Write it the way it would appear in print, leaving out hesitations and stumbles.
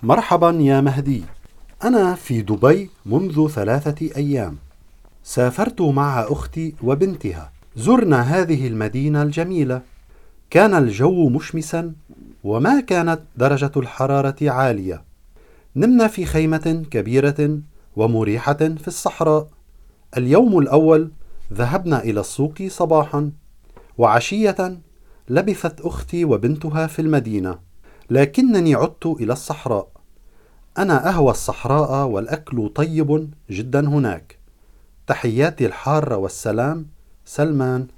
مرحبا يا مهدي. أنا في دبي منذ 3 أيام. سافرت مع أختي وبنتها. زرنا هذه المدينة الجميلة. كان الجو مشمسا وما كانت درجة الحرارة عالية. نمنا في خيمة كبيرة ومريحة في الصحراء. اليوم الأول ذهبنا إلى السوق صباحا، وعشية لبثت أختي وبنتها في المدينة، لكنني عدت إلى الصحراء. أنا أهوى الصحراء والأكل طيب جدا هناك. تحياتي الحارة والسلام، سلمان.